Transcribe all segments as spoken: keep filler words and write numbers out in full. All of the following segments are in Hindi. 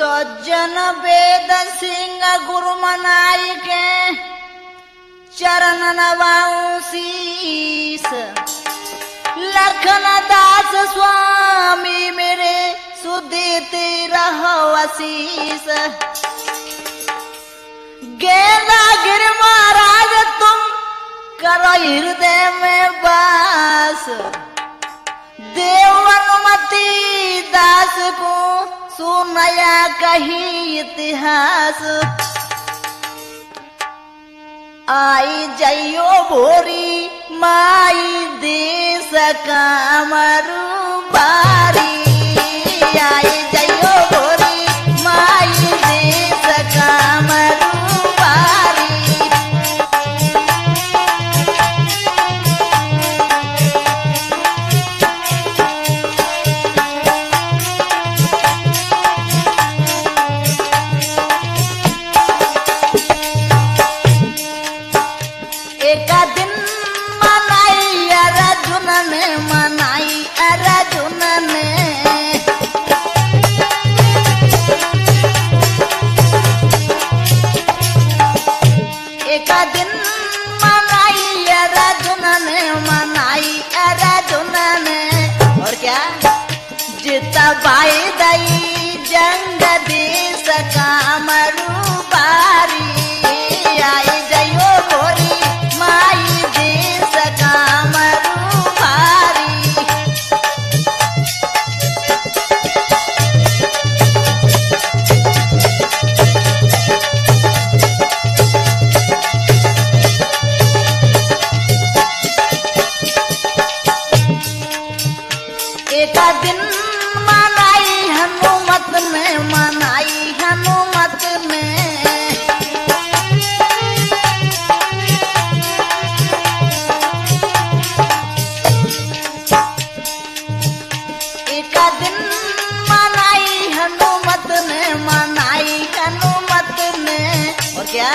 तो जन वेद सिंह गुरु मनाई के चरण नवाऊं शीस। लखन दास स्वामी मेरे सुदेते रहो आशीष। गेंदा गिर महाराज तुम करो हृदय में वास। देव अनुमति दास को सुनया कही इतिहास। आई जइयो भोरी माई देश कामरू बारी। आई जइयो भोरी माई देश कामरू बारी। बाई दई जंग देश कामरू बारी। आई जइयो भोरी माई देश कामरू बारी। एक दिन हनुमत में मनाई हनुमत में। एक दिन मनाई हनुमत में मनाई हनुमत में। और क्या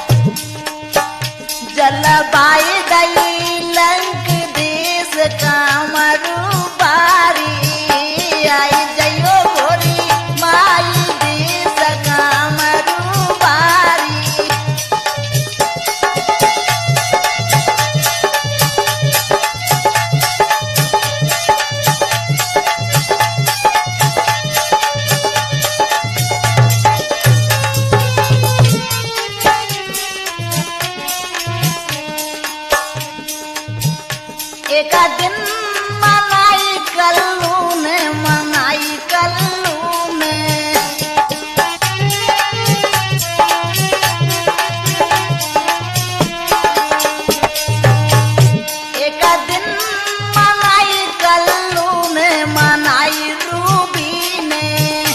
जलबाई दई लंक देश कामरू बारी। आई जइयो भोरी माई देश कामरू बारी। एक दिन मनाई कल्लू ने मनाई कल्लू में। एक दिन मनाई कल्लू ने मनाई रूबी ने।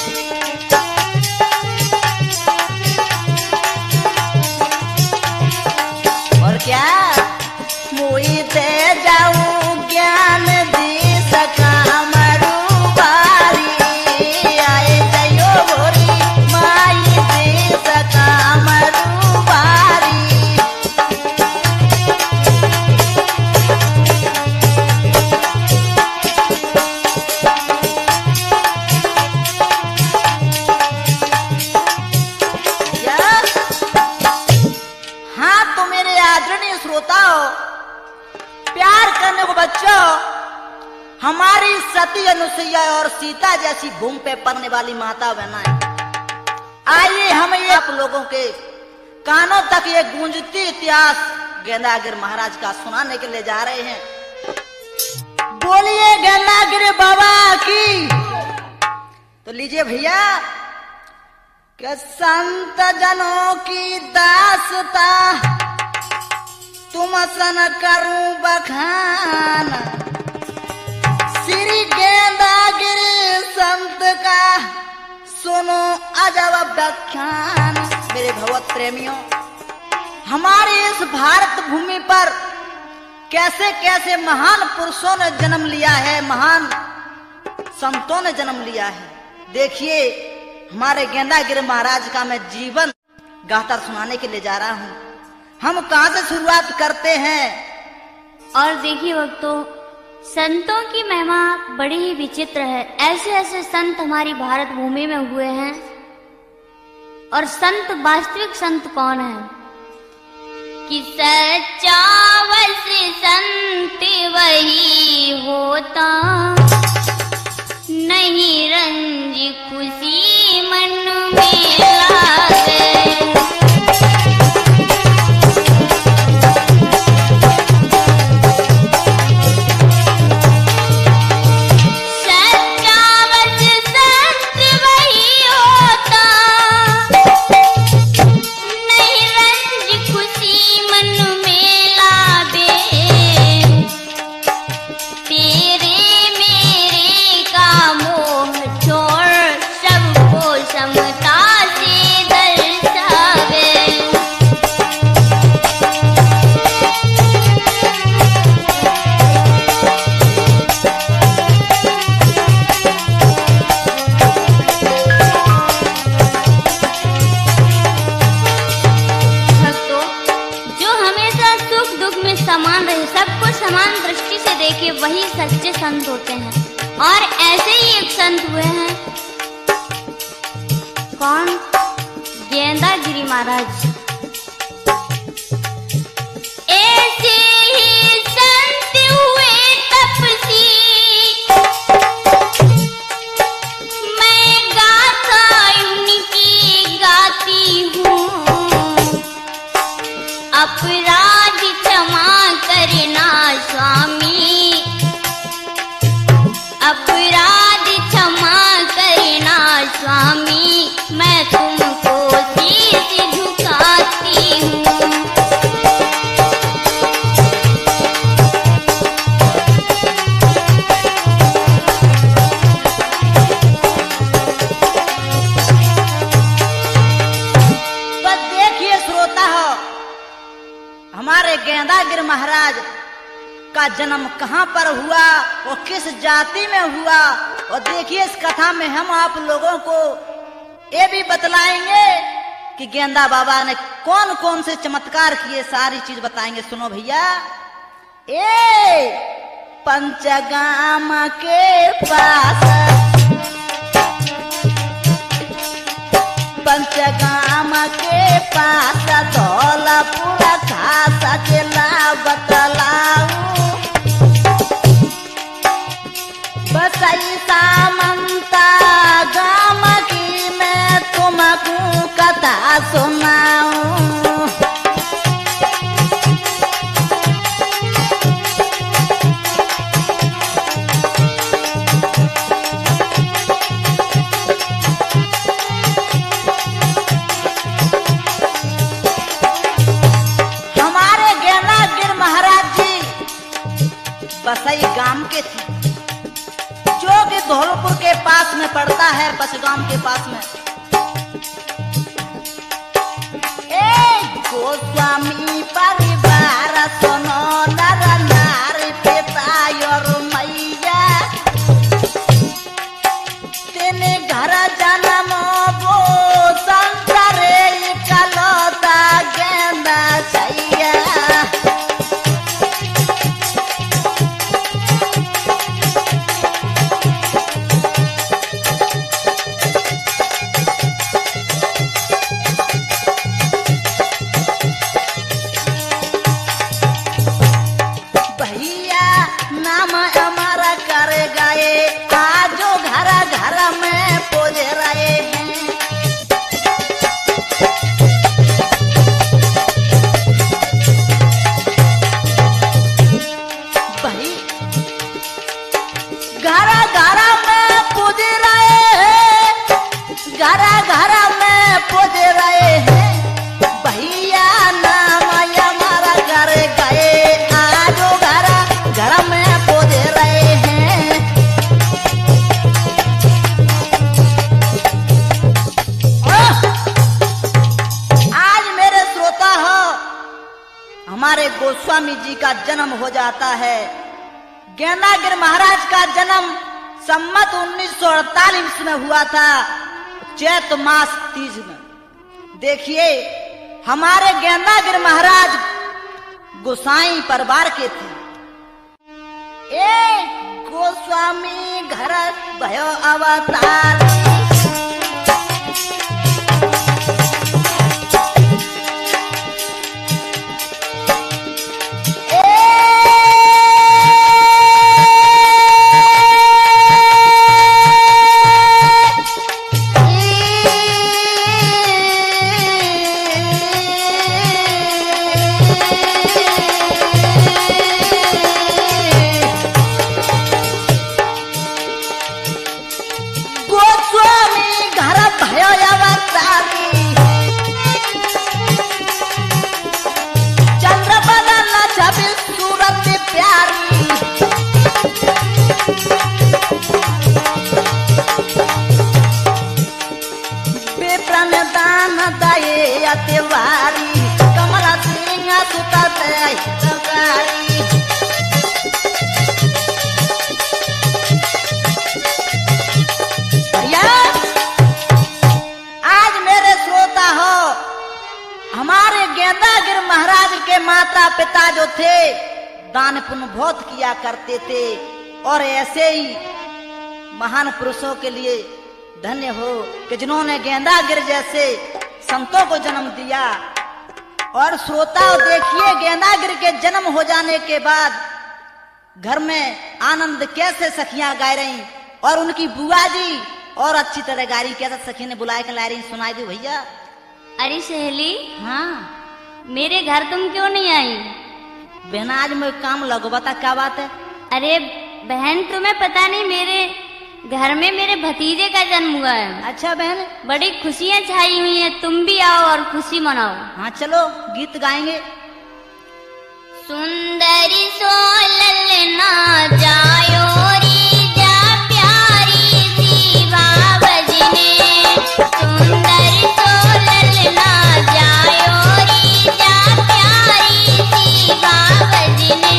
और क्या मोई दे जाऊं ज्ञान देश कामरू बारी। आई जइयो भोरी माई देश कामरू बारी। हाँ तो मेरे आदरणीय श्रोताओ, प्यार करने को बच्चों, हमारी सती अनुसुईया और सीता जैसी भूमि पे पलने वाली माता बहना है। आइए हम ये आप लोगों के कानों तक ये गूंजती इतिहास गेंदागिर महाराज का सुनाने के लिए जा रहे हैं। बोलिए गेंदागिर बाबा की। तो लीजिए भैया कि संत जनों की दासता तुम सन करूं बखान। श्री गेंदागिर संत का सुनो अजब व्याख्यान। मेरे भगवत प्रेमियों, हमारी इस भारत भूमि पर कैसे कैसे महान पुरुषों ने जन्म लिया है, महान संतों ने जन्म लिया है। देखिए हमारे गेंदागिर महाराज का मैं जीवन गाथा सुनाने के लिए जा रहा हूँ। हम कहाँ से शुरुआत करते हैं। और देखिए भक्तों, संतों की महिमा बड़ी ही विचित्र है। ऐसे ऐसे संत हमारी भारत भूमि में हुए हैं और संत, वास्तविक संत कौन है? कि सच्चा वश संत वही होता, नहीं रंज खुशी मन में लागे। वही सच्चे संत होते हैं। और ऐसे ही एक संत हुए हैं, कौन? गेंदा गिरी महाराज। ऐसे ही संत हुए तपसी, मैं गाथा उनकी गाती हूँ। अपराध क्षमा करना स्वामी, अपराध क्षमा करना स्वामी, मैं तुमको शीश झुकाती हूँ। बस देखिए श्रोता हो, हमारे गेंदागिर महाराज का जन्म कहाँ पर हुआ और किस जाति में हुआ। और देखिए इस कथा में हम आप लोगों को ये भी बतलाएंगे कि गेंदा बाबा ने कौन कौन से चमत्कार किए, सारी चीज बताएंगे। सुनो भैया, ए पंचगाम के पास, पंचगाम के पास धौलापुर घास जिला बतलाऊ। बसई सामंता गाम की मैं तुमको कथा सुनाऊं। हमारे गेंदागिर महाराज जी बसई गांव के थे, जो कि धौलपुर के पास में पड़ता है, बसगांव के पास में। ए गोस्वामी परिवार सुनो, नर नारी पिता और मैया, तेने घर जन्म वो संसारे इकलौता गेंदा छैया। हमारे गोस्वामी जी का जन्म हो जाता है। गेंदागिर महाराज का जन्म सम्मत उन्नीस सौ अड़तालीस में हुआ था, चैत मास तीज में। देखिए हमारे गेंदागिर महाराज गोसाई परिवार के थे। ए गोस्वामी घर भयो अवतार, दाए अतिवारी कमला सिंह सुतत सवारी। भैया आज मेरे श्रोता हो, हमारे गेंदागिर महाराज के माता पिता जो थे दान पुण्य बहुत किया करते थे और ऐसे ही महान पुरुषों के लिए धन्य हो कि जिन्होंने गेंदागिर जैसे संतों को जन्म दिया। और श्रोताओ देखिए गेंदागिर के जन्म हो जाने के बाद घर में आनंद कैसे सखियां गा रही और उनकी बुआ जी और अच्छी तरह गा रही। कैसे सखी ने बुलाए के ला रही सुनाई दी भैया। अरे सहेली, हाँ मेरे घर तुम क्यों नहीं आई? बहन आज मैं काम लगो, बता क्या बात है? अरे बहन तुम्हें पता नहीं, मेरे घर में मेरे भतीजे का जन्म हुआ है। अच्छा बहन, बड़ी खुशियां छाई हुई हैं, तुम भी आओ और खुशी मनाओ। हाँ चलो गीत गाएंगे। सुंदरी सोललना जायो री जा प्यारी सी बाबजने, सुंदरी सोललना जायो री जा प्यारी सी बाबजने।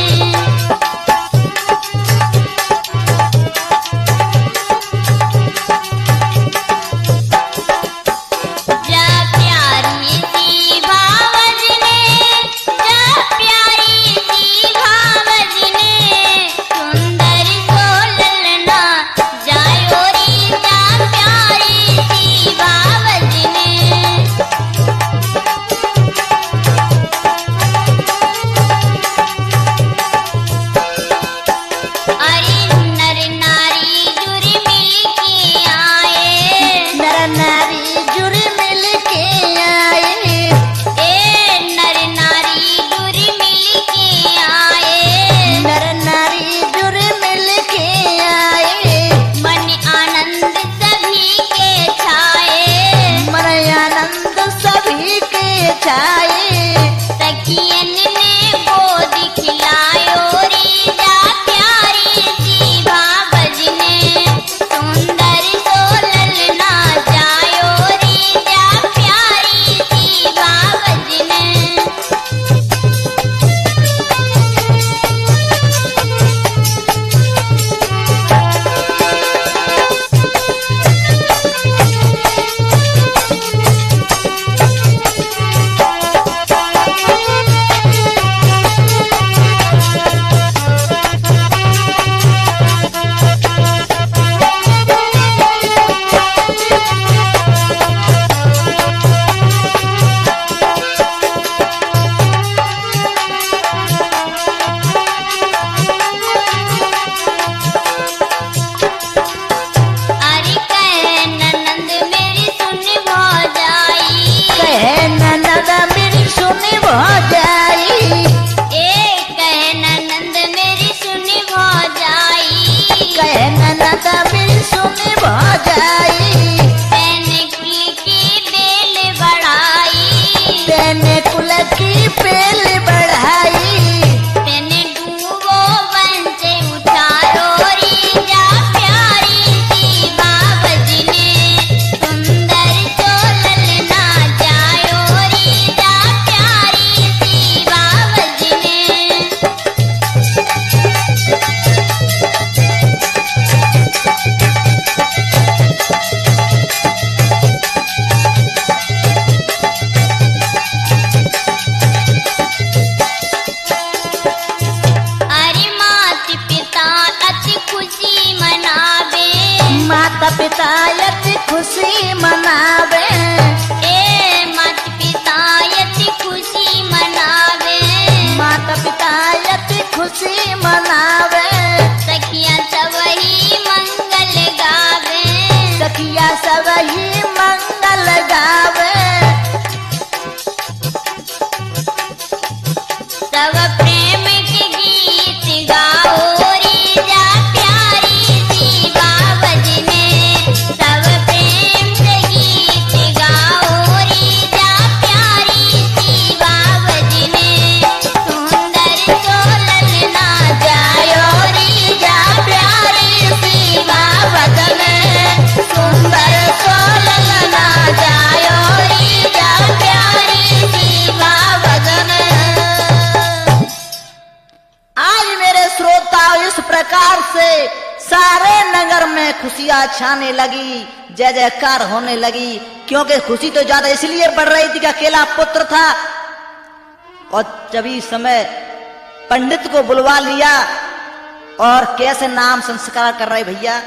खुशियां छाने लगी, जय जयकार होने लगी। क्योंकि खुशी तो ज्यादा इसलिए बढ़ रही थी कि अकेला पुत्र था। और जब इस समय पंडित को बुलवा लिया और कैसे नाम संस्कार कर रहे भैया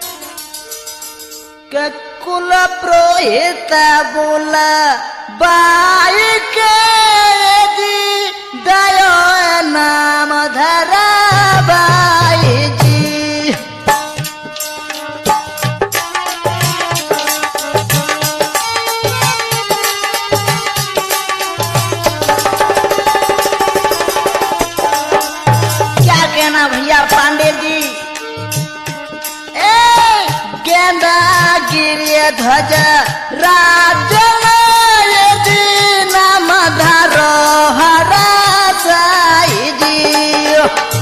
के कुल पुरोहित बोला बाई के दयो नाम धरा बाई जी। क्या कहना भैया पांडे जी। ए गेंदा गिरिय ध्वज राज्य नाम धरो हरा साई जी।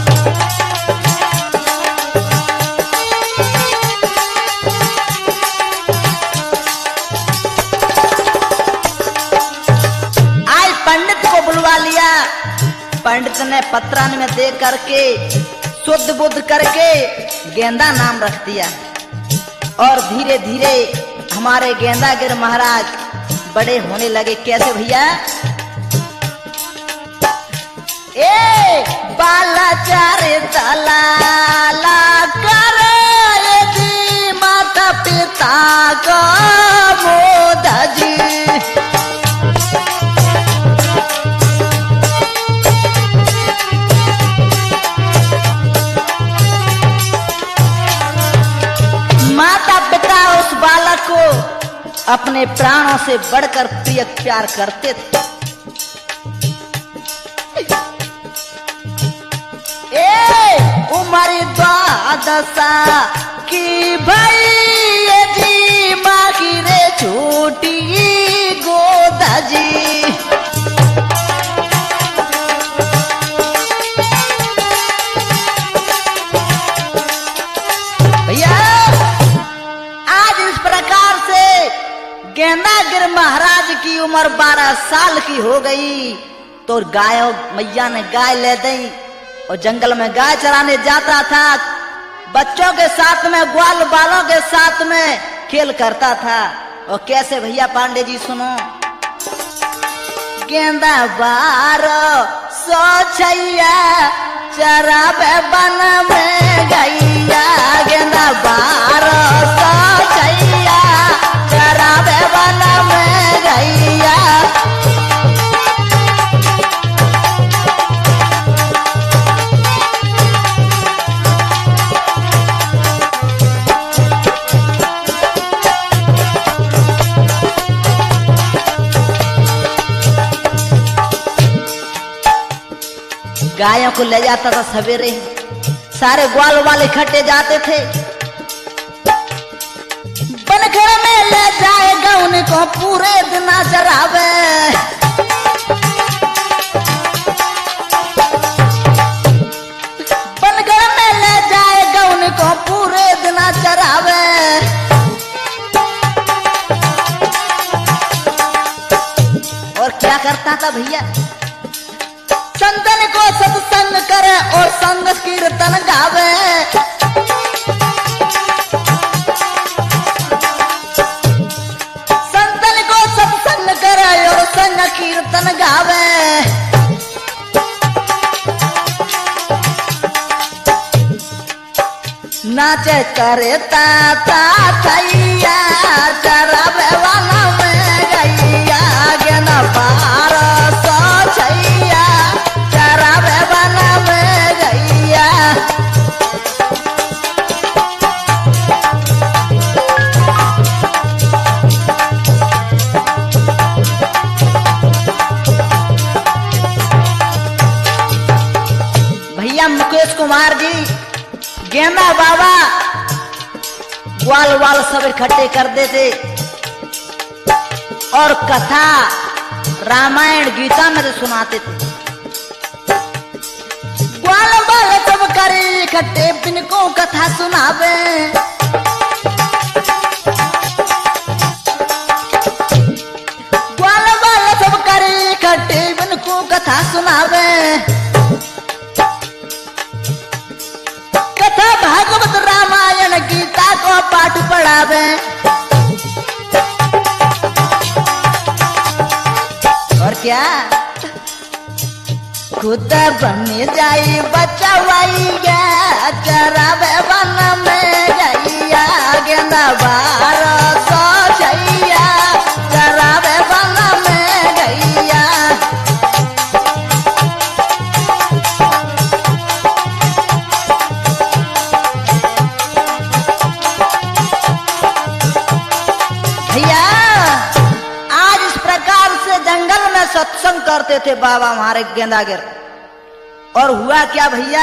आज पंडित को बुलवा लिया। पंडित ने पत्रान में दे करके शुद्ध बुद्ध करके गेंदा नाम रख दिया। और धीरे धीरे हमारे गेंदागिर महाराज बड़े होने लगे। कैसे भैया ए बालाचार दलाला करे जी माता पिता को मोदा जी। माता पिता उस बालक को अपने प्राणों से बढ़कर प्रिय प्यार करते थे। ए उम्र द्वादशा की भई जी माँ की रे छोटी गोदा जी। भैया आज इस प्रकार से गेंदागिर महाराज की उम्र बारह साल की हो गई तो गाय मैया ने गाय ले दी और जंगल में गाय चराने जाता था। बच्चों के साथ में ग्वाल बालों के साथ में खेल करता था। और कैसे भैया पांडे जी सुनो। गेंदा बारो सो छैया चराबे बन में गैया। गेंदा बारो सो छैया चराबे बन में गैया। गायों को ले जाता था सवेरे, सारे ग्वाल वाले इकट्ठे जाते थे। बनघर में ले जाएगा उनको पूरे दिन चरावे। बनघर में ले जाएगा उनको पूरे दिन चरावे। और क्या करता था भैया संतन को सत्संग करे और संग कीर्तन गावे। संतन को सत्संग करे और संग कीर्तन गावे। नाचे करे ताता थैया चरावे वाला में गैया। गेना बारह सौ छैया चरावे वाला में गैया। भैया मुकेश कुमार जी गेंदा बाबा ग्वाल वाल सब इकट्ठे कर देते और कथा रामायण गीता में तो सुनाते थे। ग्वाल वाल सब करे इकट्ठे बिनको कथा सुनावे। ग्वाल वाल सब करे इकट्ठे बिनको कथा सुनावे। कथा भागवत रामायण में गीता को पाठ पढ़ावे और क्या खुद बन जाई बचवैया चरावे वन में गैया गेंदा बार सो छैया चरावे वन में गैया भैया आज इस प्रकार से जंगल में सत्संग करते थे बाबा हमारे गेंदागिर। और हुआ क्या भैया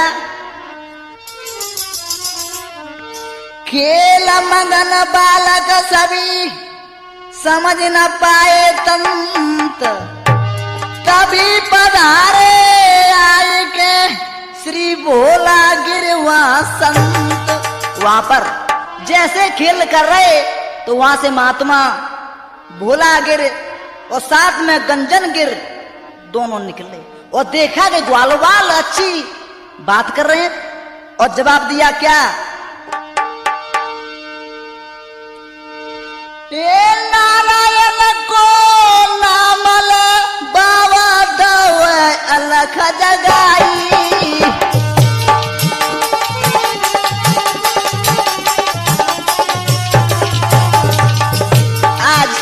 खेल मगन बालक सभी समझ न पाए तंत तभी पधारे आए के श्री भोला गिरवा संत। वहां पर जैसे खेल कर रहे तो वहां से महात्मा भोला गिर और साथ में गंजन गिर दोनों निकले और देखा कि ग्वालवाल अच्छी बात कर रहे हैं और जवाब दिया क्या नारायण को नामल बाबा दव अलख जगाई। आज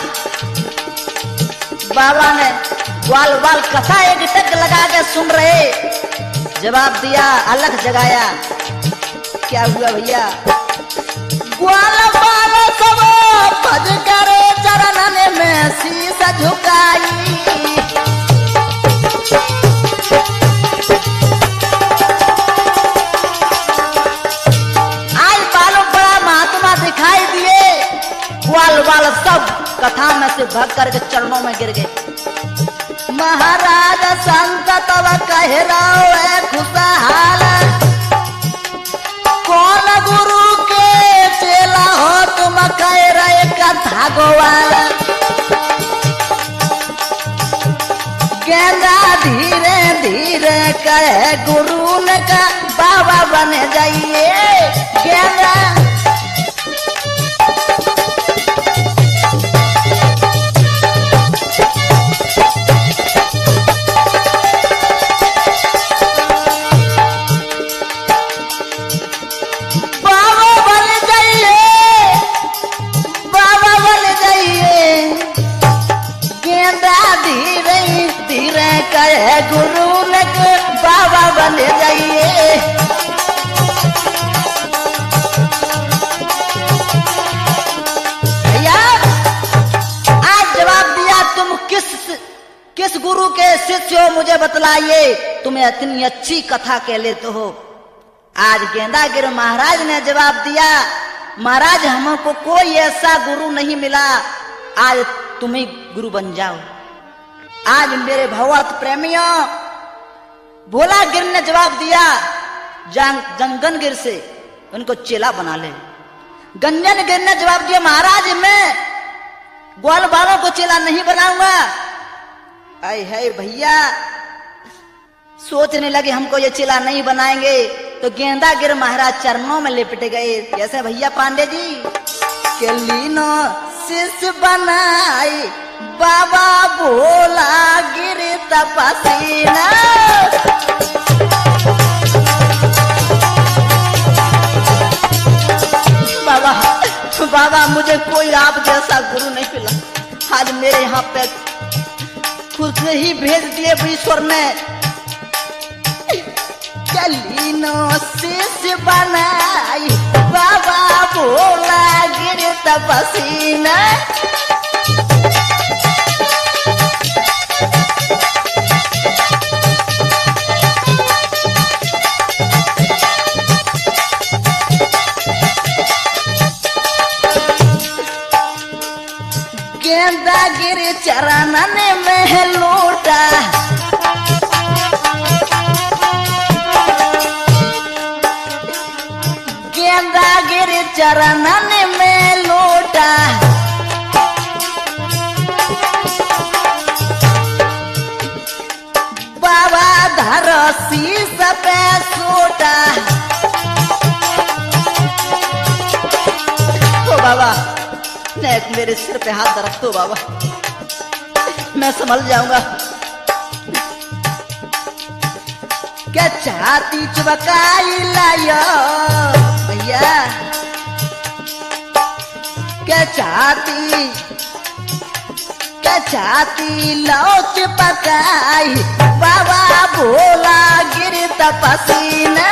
बाबा ने ग्वाल बाल कथा एक टक लगा के सुन रहे जवाब दिया अलग जगाया। क्या हुआ भैया ग्वाल बाल सब भज करे चरणन में शीश झुकाई। आज बालों बड़ा महात्मा दिखाई दिए ग्वाल बाल सब कथा में से भाग करके चरणों में गिर गए। महाराज संत तब कह रहे खुशहाल कौन गुरु के चेला हो तुम कह रहे कथा गोवाल। गेंदा धीरे धीरे कहे गुरु ने का बाबा बन जाइए गेंदा। कहे गुरु ने बाबा बन जाइए। भैया आज जवाब दिया तुम किस किस गुरु के शिष्य हो मुझे बतलाइए तुम्हें इतनी अच्छी कथा कह लेते हो। आज गेंदागिर महाराज ने जवाब दिया महाराज हमको कोई ऐसा गुरु नहीं मिला आज तुम ही गुरु बन जाओ। आज मेरे भगवत प्रेमियों भोला गिर ने जवाब दिया जंगन गिर से उनको चेला बना ले। गंजन गिर ने जवाब दिया महाराज मैं ग्वाल बालों को चेला नहीं बनाऊंगा। आए है भैया सोचने लगे हमको ये चेला नहीं बनाएंगे तो गेंदा गिर महाराज चरणों में लिपट गए। कैसे भैया पांडे जी के लीनो शिष्य बनाई बाबा भोला गिर तपसीना। बाबा बाबा मुझे कोई आप जैसा गुरु नहीं मिला। आज मेरे यहाँ पे खुद ही भेज दिए ईश्वर ने। चलीनो शिष्य बनाई बाबा भोला गिर तपसीना। गेंदा गिर चरणन में लौटा गेंदा गिर चरणन में लौटा। बाबा धर शीस पे सोटा। मेरे सिर पे हाथ रख दो बाबा, मैं संभल जाऊंगा। क्या चाहती चुबकाई लायो भैया, क्या चाहती क्या चाहती लौच पकाई बाबा भोला गिर तपसीना।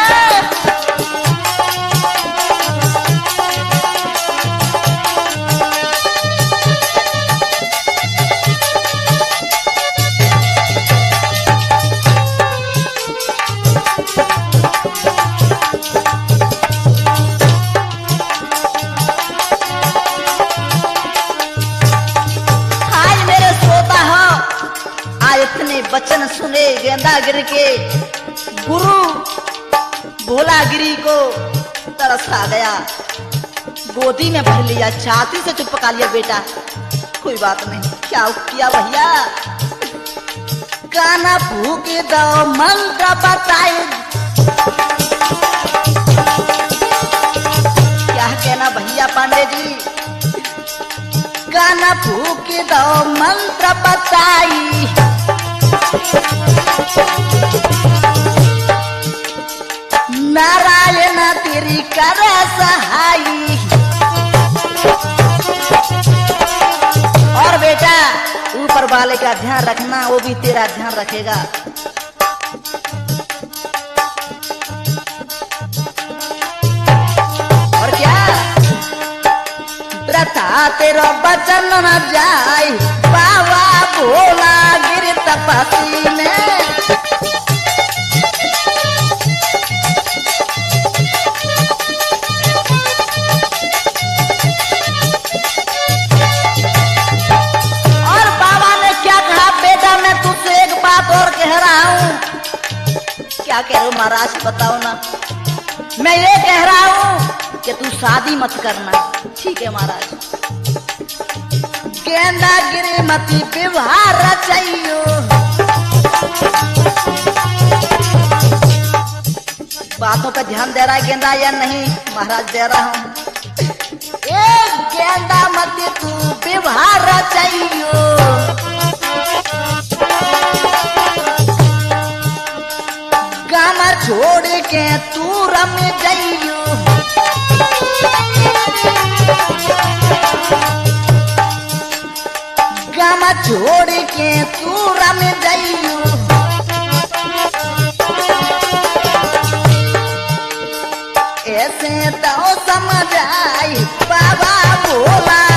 वचन सुने गेंदागिरी के गुरु भोलागिरी को तरस आ गया, गोदी में भर लिया, छाती से चुप पका लिया। बेटा कोई बात नहीं, क्या किया भैया? काना भूख दो मंत्र बताए, क्या कहना भैया पांडे जी? काना भूख दो मंत्र बताई, नारायण तेरी कर सहाई। और बेटा ऊपर वाले का ध्यान रखना, वो भी तेरा ध्यान रखेगा। और क्या प्रथा तेरा बचन न जाए बाबा भोला गिर तपसी में। और बाबा ने क्या कहा? बेटा मैं तुझसे एक बात और कह रहा हूँ। क्या कह रहे हो महाराज बताओ ना? मैं ये कह रहा हूँ कि तू शादी मत करना। ठीक है महाराज। गेंदागिरी मती विवाह रचाइयो, बातों पे ध्यान दे रहा है गेंदा या नहीं? महाराज दे रहा हूँ। एक गेंदा मती तू विवाह रचाइयो, गाना छोड़ के तू रम जाइयो। गाना छोड़ के तू रम जाइयो। ऐसे तो समझ आई बाबा भोला